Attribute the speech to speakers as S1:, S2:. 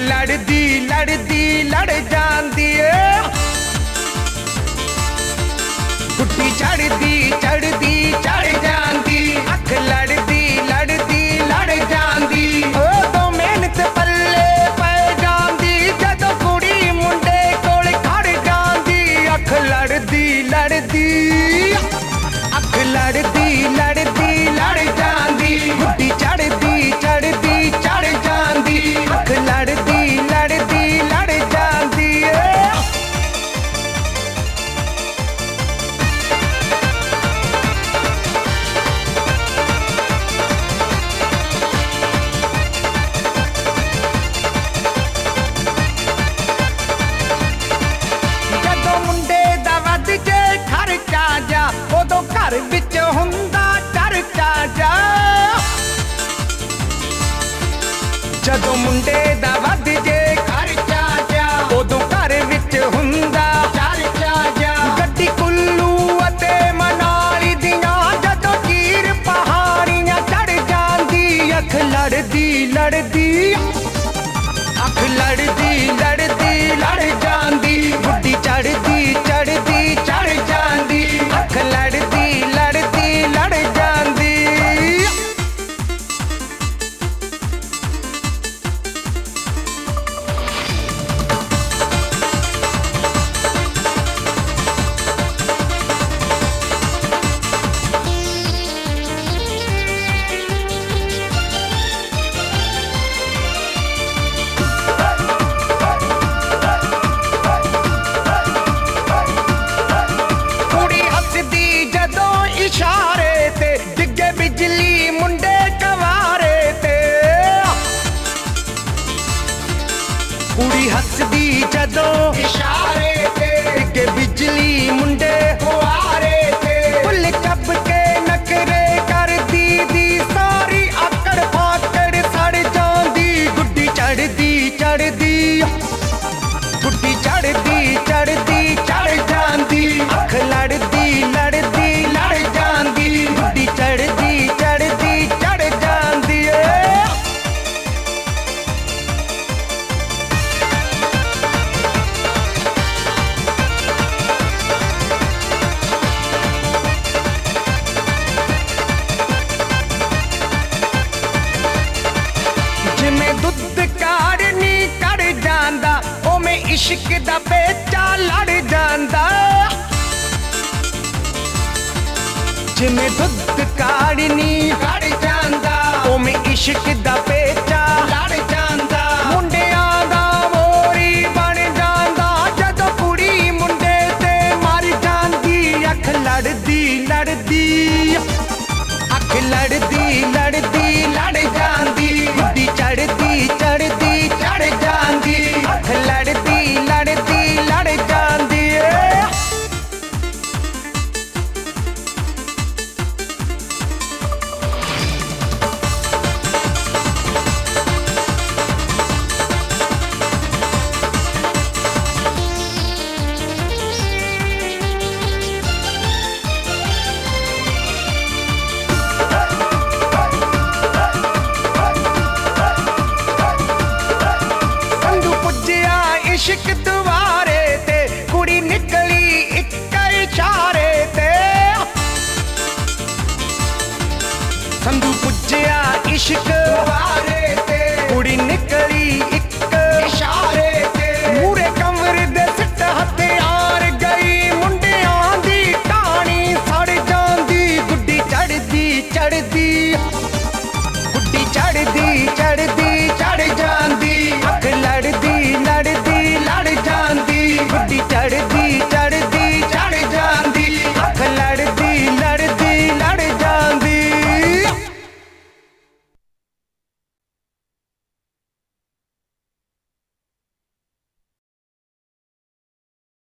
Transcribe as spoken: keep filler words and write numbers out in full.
S1: लड़दी लड़दी लड़ जांदी ए गुड्डी चढ़दी चढ़दी चढ़ जांदी अख लड़दी लड़दी लड़ जांदी ओ तो मेहनत पल्ले पै जांदी जदों कुड़ी मुंडे कोल खड़ जांदी अख लड़दी लड़दी अख लड़दी लड़दी लड़ जांदी गुड्डी चढ़दी चढ़दी चढ़ जांदी अख लड़दी लड़दी लड़ जांदी जदों मुंडे दा वध जे खर्चा जा उदों घर विच हुंदा चर्चा जा जदों मुंडे दा वध जे खर्चा जा उदों घर विच हुंदा चर्चा जा गड्डी कुल्लू अते मनाली दियां जदों चीर पहाड़ियां चढ़ जांदी अख लड़दी लड़दी अख लड़दी लड़दी लड़ जांदी गुड्डी चढ़दी चढ़दी चढ़ जांदी अख लड़दी लड़दी लड़ जांदी कुड़ी हसदी जदों इशारे ते डिगे बिजली मुंडे कवारे ते कुड़ी हसदी जदों इशारे ते डिगे बिजली मुंडे कवारे ते फुल चप के नखरे कर दी दी सारी आकड़ फाकड़ सड़ जांदी गुड्डी चढ़दी चढ़दी गुड्डी चढ़दी चढ़दी चढ़ जांदी अख लड़दी लड़दी लड़ जांदी गुड्डी चढ़दी चढ़दी चढ़ जांदी ए जिमें दुध काढ़नी कड़ जांदा ओमें इश्क दा पेचा लड़ जांदा जिमें दुध काढ़नी कड़ जांदा ओमें इश्क दा पेचा लड़ जांदा मुंडियां दा मोरी बन जांदा जदों कुड़ी मुंडे ते मर जांदी अख लड़दी लड़दी अख लड़दी लड़दी